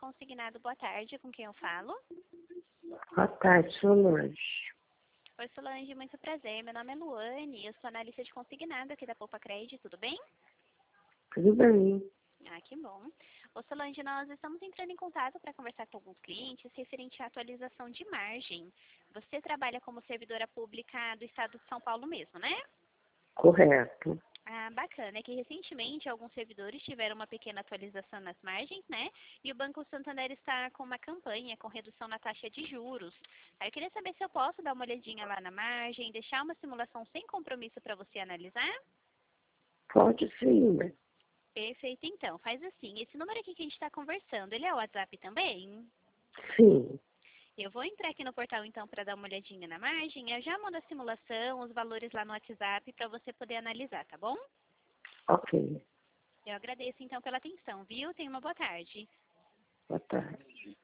Consignado, boa tarde, com quem eu falo? Boa tarde, Solange. Oi, Solange, muito prazer. Meu nome é Luane, eu sou analista de consignado aqui da Poupa Cred, tudo bem? Tudo bem? Ah, que bom. Ô, Solange, nós estamos entrando em contato para conversar com alguns clientes referente à atualização de margem. Você trabalha como servidora pública do estado de São Paulo mesmo, né? Correto. Ah, bacana. É que recentemente alguns servidores tiveram uma pequena atualização nas margens, né? E o Banco Santander está com uma campanha com redução na taxa de juros. Aí eu queria saber se eu posso dar uma olhadinha lá na margem, deixar uma simulação sem compromisso para você analisar? Pode sim, né? Perfeito, então. Faz assim. Esse número aqui que a gente está conversando, ele é o WhatsApp também? Sim. Eu vou entrar aqui no portal então para dar uma olhadinha na margem. Eu já mando a simulação, os valores lá no WhatsApp para você poder analisar, tá bom? Ok. Eu agradeço então pela atenção, viu? Tenha uma boa tarde. Boa tarde.